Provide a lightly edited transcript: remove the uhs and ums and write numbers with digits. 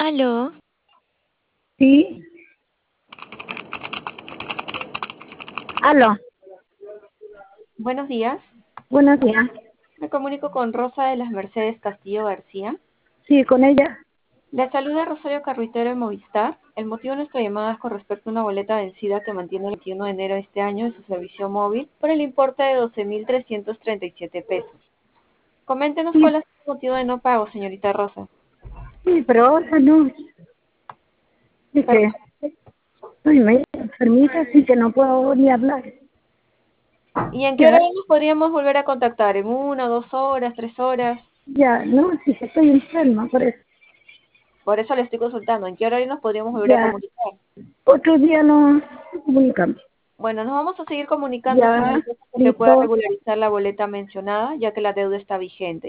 Aló, Sí, aló, Buenos días. buenos días. Me comunico con Rosa de las Mercedes Castillo García. Sí, con ella. Le saluda Rosario Carruitero de Movistar. El motivo de nuestra llamada es con respecto a una boleta vencida que mantiene el 21 de enero de este año de su servicio móvil por el importe de 12.337 pesos. Coméntenos Sí, cuál es el motivo de no pago, señorita Rosa. sí, pero ahora no. Es Per- que estoy medio enfermita, así que no puedo ni hablar. ¿Y en qué hora Ya, nos podríamos volver a contactar? ¿En 1, 2 horas, 3 horas? ya, no, sí, que estoy enferma, por eso. Por eso le estoy consultando. ¿En qué horario nos podríamos volver a Ya, comunicar? otro día nos comunicamos. Bueno, nos vamos a seguir comunicando hasta Ya, que pueda listo. regularizar la boleta mencionada, ya que la deuda está vigente.